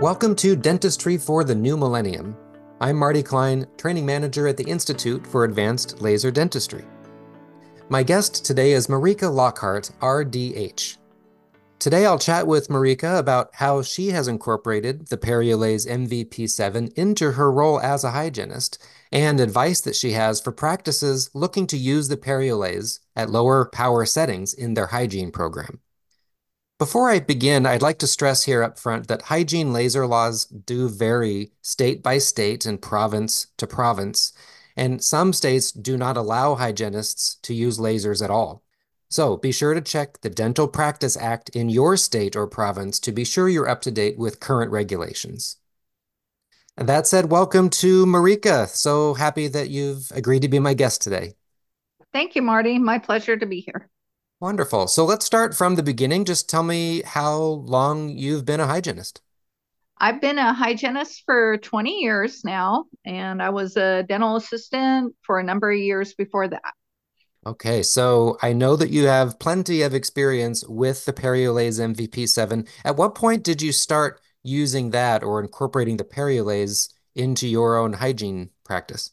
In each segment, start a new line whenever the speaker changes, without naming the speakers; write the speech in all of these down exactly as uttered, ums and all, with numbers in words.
Welcome to Dentistry for the New Millennium. I'm Marty Klein, Training Manager at the Institute for Advanced Laser Dentistry. My guest today is Marika Lockhart, R D H. Today I'll chat with Marika about how she has incorporated the Periolase M V P seven into her role as a hygienist and advice that she has for practices looking to use the Periolase at lower power settings in their hygiene program. Before I begin, I'd like to stress here up front that hygiene laser laws do vary state by state and province to province, and some states do not allow hygienists to use lasers at all. So be sure to check the Dental Practice Act in your state or province to be sure you're up to date with current regulations. And that said, welcome to Marika. So happy that you've agreed to be my guest today.
Thank you, Marty. My pleasure to be here.
Wonderful. So let's start from the beginning. Just tell me how long you've been a hygienist.
I've been a hygienist for twenty years now, and I was a dental assistant for a number of years before that.
Okay, so I know that you have plenty of experience with the Periolase M V P seven. At what point did you start using that or incorporating the Periolase into your own hygiene practice?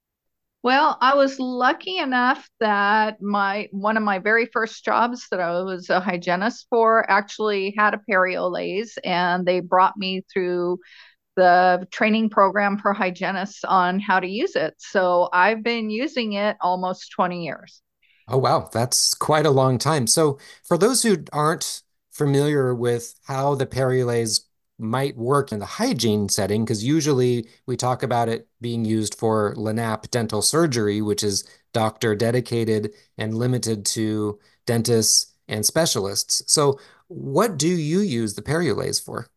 Well, I was lucky enough that my one of my very first jobs that I was a hygienist for actually had a Periolase, and they brought me through the training program for hygienists on how to use it. So I've been using it almost twenty years.
Oh, wow, that's quite a long time. So, for those who aren't familiar with how the Periolase might work in the hygiene setting, because usually we talk about it being used for Lanape dental surgery, which is doctor dedicated and limited to dentists and specialists. So, what do you use the Periolase for?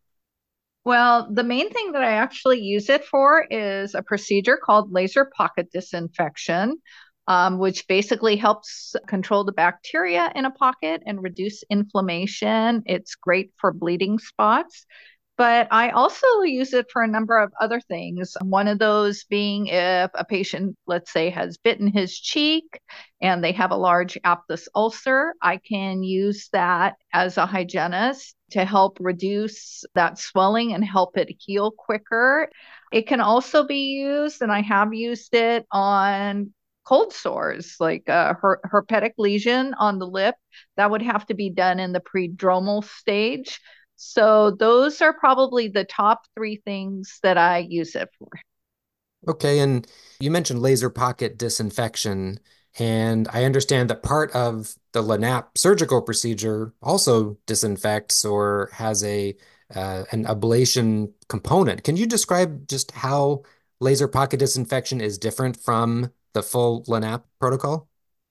Well, the main thing that I actually use it for is a procedure called laser pocket disinfection, um, which basically helps control the bacteria in a pocket and reduce inflammation. It's great for bleeding spots. But I also use it for a number of other things. One of those being if a patient, let's say, has bitten his cheek and they have a large aphthous ulcer, I can use that as a hygienist to help reduce that swelling and help it heal quicker. It can also be used, and I have used it on cold sores, like a her- herpetic lesion on the lip. That would have to be done in the prodromal stage. So those are probably the top three things that I use it for.
Okay, and you mentioned laser pocket disinfection, and I understand that part of the Lanape surgical procedure also disinfects or has a uh, an ablation component. Can you describe just how laser pocket disinfection is different from the full Lanape protocol?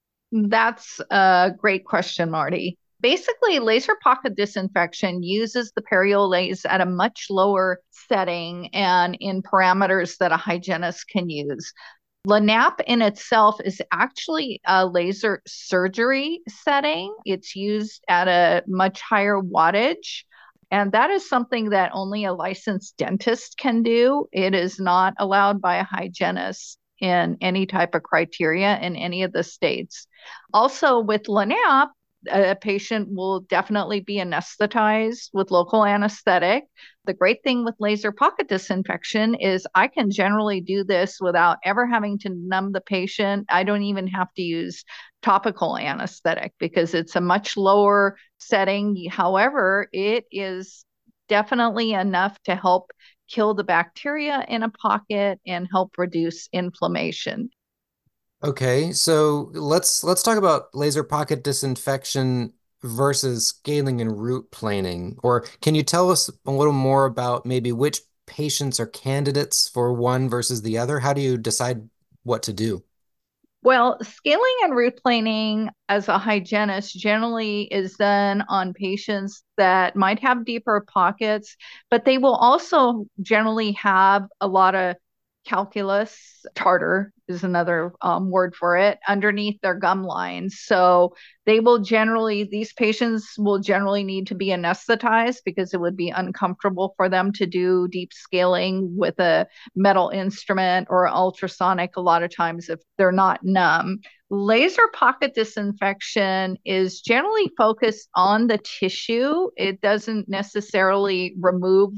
That's a great question, Marty. Basically, laser pocket disinfection uses the Periolase at a much lower setting and in parameters that a hygienist can use. Lanape in itself is actually a laser surgery setting. It's used at a much higher wattage. And that is something that only a licensed dentist can do. It is not allowed by a hygienist in any type of criteria in any of the states. Also, with Lanape, a patient will definitely be anesthetized with local anesthetic. The great thing with laser pocket disinfection is I can generally do this without ever having to numb the patient. I don't even have to use topical anesthetic because it's a much lower setting. However, it is definitely enough to help kill the bacteria in a pocket and help reduce inflammation.
Okay, so let's let's talk about laser pocket disinfection versus scaling and root planing. Or can you tell us a little more about maybe which patients are candidates for one versus the other? How do you decide what to do?
Well, scaling and root planing as a hygienist generally is done on patients that might have deeper pockets, but they will also generally have a lot of calculus, tartar is another um, word for it, underneath their gum lines. So they will generally, these patients will generally need to be anesthetized because it would be uncomfortable for them to do deep scaling with a metal instrument or ultrasonic a lot of times if they're not numb. Laser pocket disinfection is generally focused on the tissue. It doesn't necessarily remove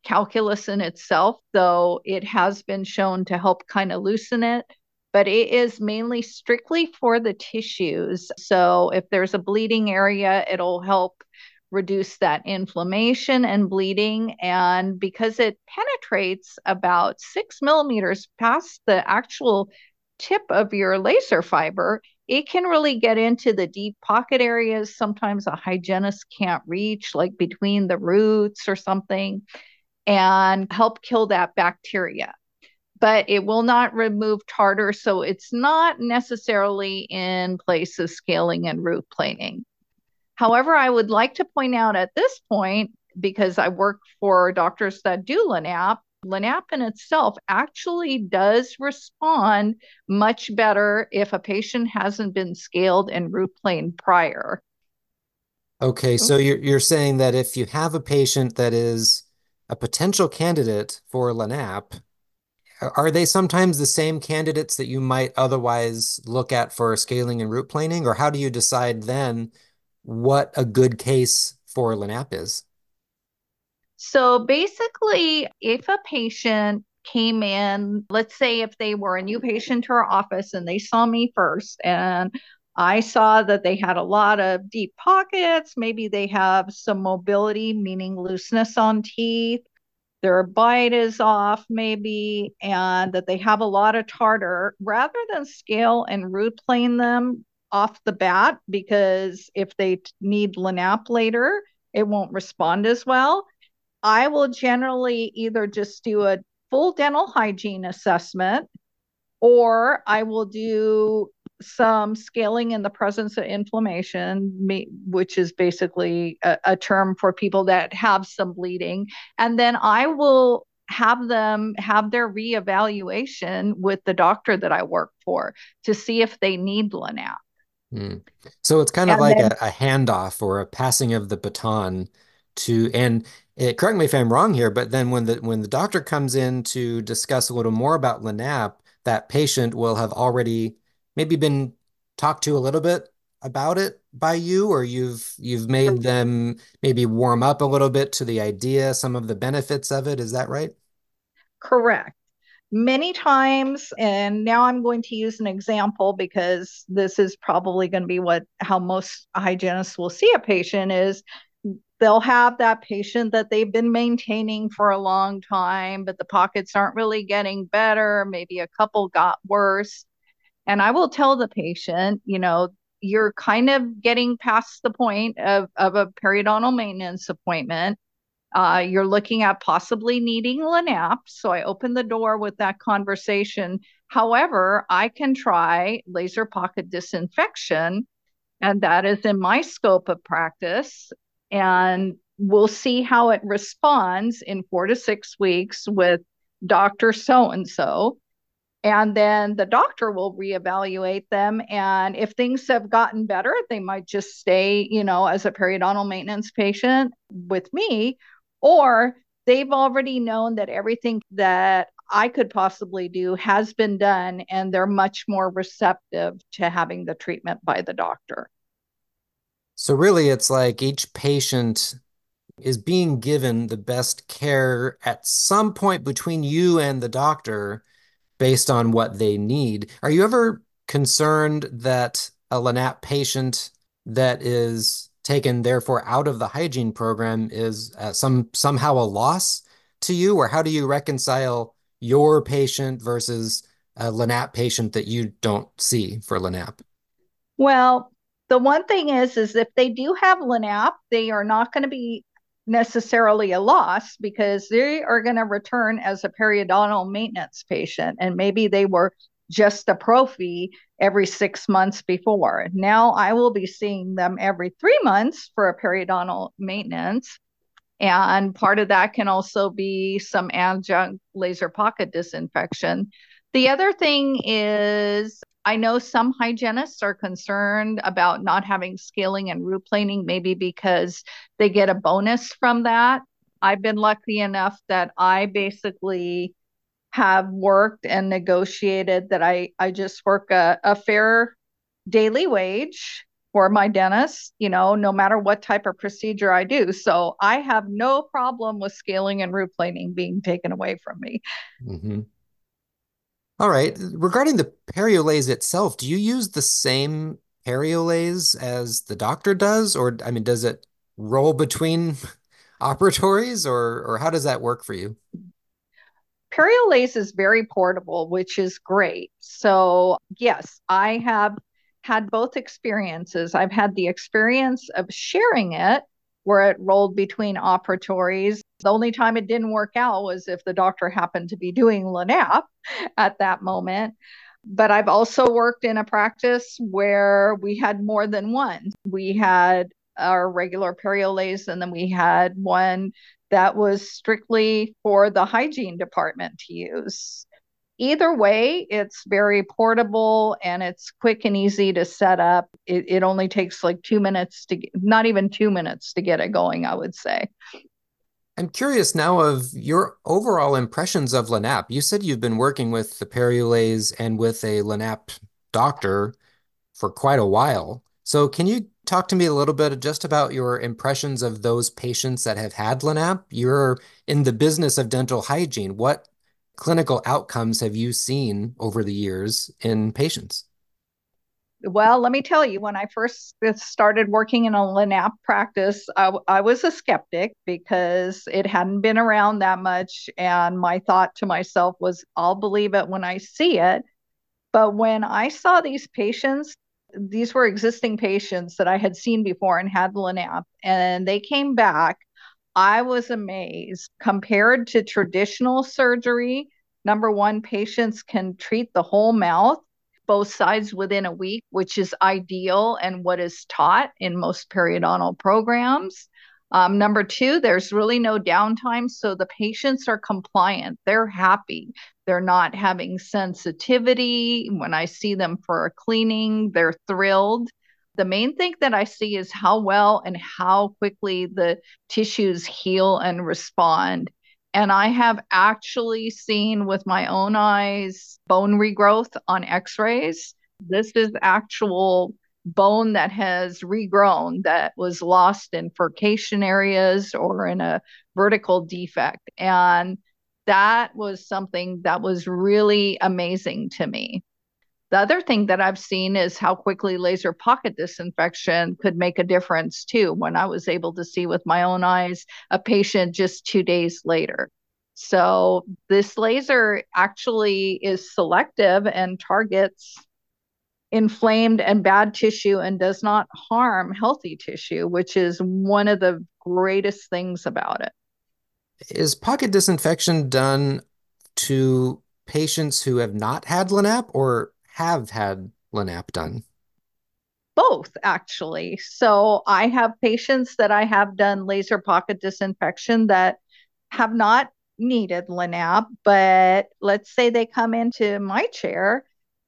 calculus in itself, though it has been shown to help kind of loosen it. But it is mainly strictly for the tissues. So if there's a bleeding area, it'll help reduce that inflammation and bleeding. And because it penetrates about six millimeters past the actual tip of your laser fiber, it can really get into the deep pocket areas sometimes a hygienist can't reach, like between the roots or something, and help kill that bacteria. But it will not remove tartar, so it's not necessarily in place of scaling and root planing. However, I would like to point out at this point, because I work for doctors that do Lanap, Lanap in itself actually does respond much better if a patient hasn't been scaled and root planed prior.
Okay, so you're you're saying that if you have a patient that is a potential candidate for Lanap, are they sometimes the same candidates that you might otherwise look at for scaling and root planing, or how do you decide then what a good case for Lanap is?
So basically, if a patient came in, let's say if they were a new patient to our office and they saw me first, and I saw that they had a lot of deep pockets, maybe they have some mobility, meaning looseness on teeth, their bite is off, maybe, and that they have a lot of tartar, rather than scale and root plane them off the bat, because if they need Lanap later, it won't respond as well. I will generally either just do a full dental hygiene assessment, or I will do some scaling in the presence of inflammation, which is basically a, a term for people that have some bleeding. And then I will have them have their reevaluation with the doctor that I work for to see if they need Lanap.
Hmm. So it's kind of
And
like a,
then
a handoff or a passing of the baton to, and it, correct me if I'm wrong here, but then when the when the doctor comes in to discuss a little more about Lanap, that patient will have already maybe been talked to a little bit about it by you, or you've you've made them maybe warm up a little bit to the idea, some of the benefits of it. Is that right?
correct. Many times, and now I'm going to use an example because this is probably going to be what how most hygienists will see a patient is they'll have that patient that they've been maintaining for a long time, but the pockets aren't really getting better. Maybe a couple got worse. And I will tell the patient, you know, you're kind of getting past the point of, of a periodontal maintenance appointment. Uh, you're looking at possibly needing Lanap. So I open the door with that conversation. However, I can try laser pocket disinfection, and that is in my scope of practice. And we'll see how it responds in four to six weeks with Doctor So and so. And then the doctor will reevaluate them. And if things have gotten better, they might just stay, you know, as a periodontal maintenance patient with me, or they've already known that everything that I could possibly do has been done, and they're much more receptive to having the treatment by the doctor.
So really, it's like each patient is being given the best care at some point between you and the doctor based on what they need. Are you ever concerned that a Lanap patient that is taken therefore out of the hygiene program is uh, some somehow a loss to you, or how do you reconcile your patient versus a Lanap patient that you don't see for Lanap?
Well, the one thing is, is if they do have Lanap, they are not going to be necessarily a loss because they are going to return as a periodontal maintenance patient, and maybe they were just a prophy every six months before. Now I will be seeing them every three months for a periodontal maintenance. And part of that can also be some adjunct laser pocket disinfection. The other thing is, I know some hygienists are concerned about not having scaling and root planing, maybe because they get a bonus from that. I've been lucky enough that I basically have worked and negotiated that I, I just work a, a fair daily wage for my dentist, you know, no matter what type of procedure I do. So I have no problem with scaling and root planing being taken away from me.
Hmm. All right. Regarding the Periolase itself, do you use the same Periolase as the doctor does? Or, I mean, does it roll between operatories or or how does that work for you?
Periolase is very portable, which is great. So, yes, I have had both experiences. I've had the experience of sharing it where it rolled between operatories. The only time it didn't work out was if the doctor happened to be doing Lanap at that moment. But I've also worked in a practice where we had more than one. We had our regular Periolase, and then we had one that was strictly for the hygiene department to use. Either way, it's very portable and it's quick and easy to set up. It, it only takes like two minutes to, not even two minutes to get it going, I would say.
I'm curious now of your overall impressions of Lanap. You said you've been working with the Periolase and with a Lanap doctor for quite a while. So can you talk to me a little bit just about your impressions of those patients that have had Lanap? You're in the business of dental hygiene. What clinical outcomes have you seen over the years in patients?
Well, let me tell you, when I first started working in a Lanap practice, I, I was a skeptic because it hadn't been around that much. And my thought to myself was, I'll believe it when I see it. But when I saw these patients, these were existing patients that I had seen before and had Lanap, and they came back. I was amazed. Compared to traditional surgery, number one, patients can treat the whole mouth, both sides within a week, which is ideal and what is taught in most periodontal programs. Um, number two, there's really no downtime. So the patients are compliant. They're happy. They're not having sensitivity. When I see them for a cleaning, they're thrilled. The main thing that I see is how well and how quickly the tissues heal and respond. And I have actually seen with my own eyes bone regrowth on x rays. This is actual bone that has regrown that was lost in furcation areas or in a vertical defect. And that was something that was really amazing to me. The other thing that I've seen is how quickly laser pocket disinfection could make a difference too, when I was able to see with my own eyes a patient just two days later. So this laser actually is selective and targets inflamed and bad tissue and does not harm healthy tissue, which is one of the greatest things about it.
Is pocket disinfection done to patients who have not had Lanap or have had Lanap done?
Both, actually. So I have patients that I have done laser pocket disinfection that have not needed Lanap, but let's say they come into my chair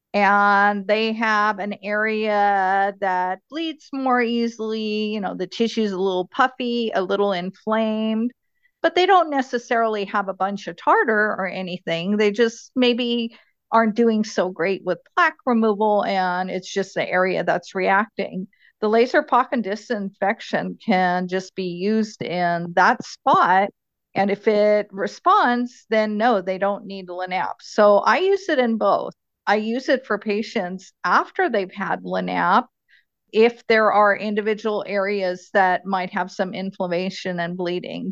and they have an area that bleeds more easily. You know, the tissue's a little puffy, a little inflamed, but they don't necessarily have a bunch of tartar or anything. They just maybe aren't doing so great with plaque removal, and it's just the area that's reacting. The laser pocket disinfection can just be used in that spot. And if it responds, then no, they don't need Lanap. So I use it in both. I use it for patients after they've had Lanap if there are individual areas that might have some inflammation and bleeding.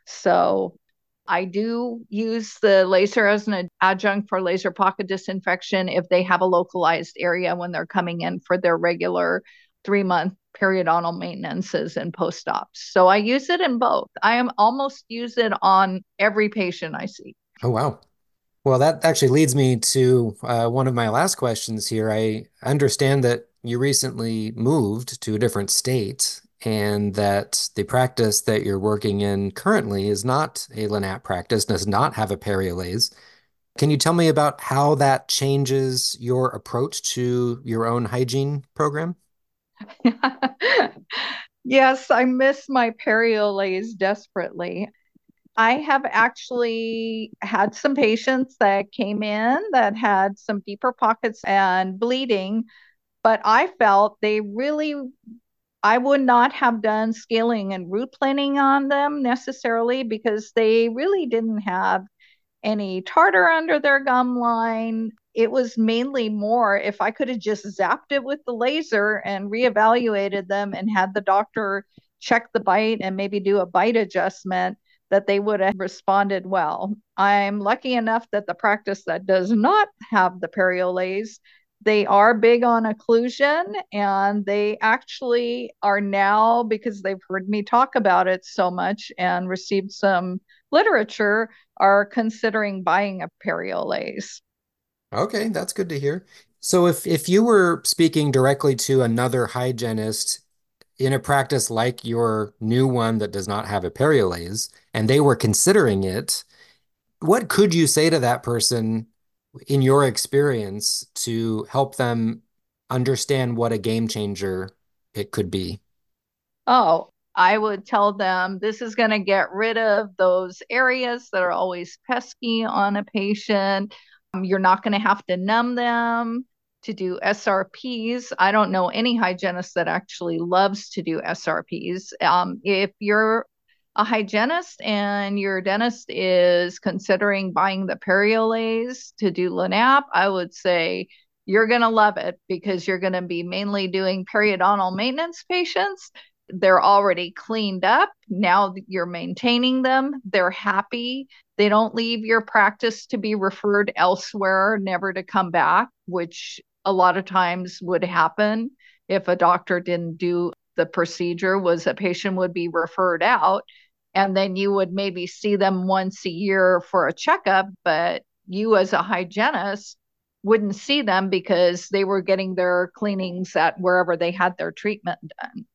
So I do use the laser as an adjunct for laser pocket disinfection if they have a localized area when they're coming in for their regular three month periodontal maintenances and post ops. So I use it in both. I am almost use it on every patient I see.
Oh, wow. Well, that actually leads me to uh, one of my last questions here. I understand that you recently moved to a different state and that the practice that you're working in currently is not a Lanap practice, does not have a Periolase. Can you tell me about how that changes your approach to your own hygiene program?
Yes, I miss my Periolase desperately. I have actually had some patients that came in that had some deeper pockets and bleeding. But I felt they really, I would not have done scaling and root planing on them necessarily because they really didn't have any tartar under their gum line. It was mainly more if I could have just zapped it with the laser and reevaluated them and had the doctor check the bite and maybe do a bite adjustment, that they would have responded well. I'm lucky enough that the practice that does not have the Periolase, they are big on occlusion, and they actually are now, because they've heard me talk about it so much and received some literature, are considering buying a Periolase.
Okay, that's good to hear. So if if you were speaking directly to another hygienist in a practice like your new one that does not have a Periolase, and they were considering it, what could you say to that person in your experience to help them understand what a game changer it could be?
Oh, I would tell them this is going to get rid of those areas that are always pesky on a patient. Um, you're not going to have to numb them to do S R Ps. I don't know any hygienist that actually loves to do S R Ps. Um, if you're a hygienist and your dentist is considering buying the Periolase to do Lanap, I would say you're going to love it because you're going to be mainly doing periodontal maintenance patients. They're already cleaned up. Now you're maintaining them. They're happy. They don't leave your practice to be referred elsewhere, never to come back, which a lot of times would happen if a doctor didn't do the procedure. Was a patient would be referred out, and then you would maybe see them once a year for a checkup, but you as a hygienist wouldn't see them because they were getting their cleanings at wherever they had their treatment done.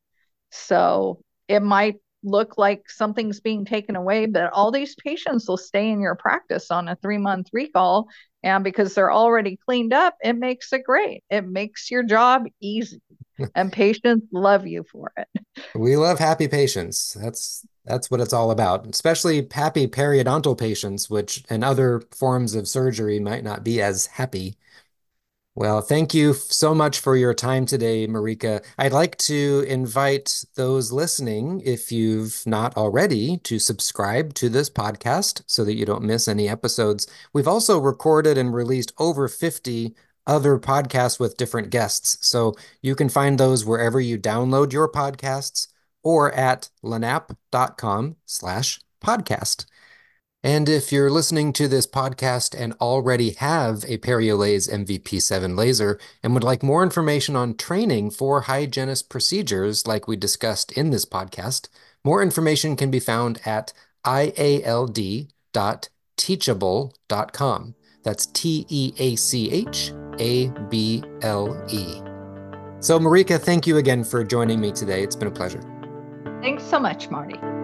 So it might look like something's being taken away, but all these patients will stay in your practice on a three month recall. And because they're already cleaned up, it makes it great. It makes your job easy, and patients love you for it.
We love happy patients. That's that's what it's all about, especially happy periodontal patients, which and other forms of surgery might not be as happy. Well, thank you so much for your time today, Marika. I'd like to invite those listening, if you've not already, to subscribe to this podcast so that you don't miss any episodes. We've also recorded and released over fifty other podcasts with different guests, so you can find those wherever you download your podcasts or at lanap.com slash podcast. And if you're listening to this podcast and already have a Periolase M V P seven laser and would like more information on training for hygienist procedures like we discussed in this podcast, more information can be found at I A L D dot teachable dot com. That's T E A C H A B L E. So Marika, thank you again for joining me today. It's been a pleasure.
Thanks so much, Marty.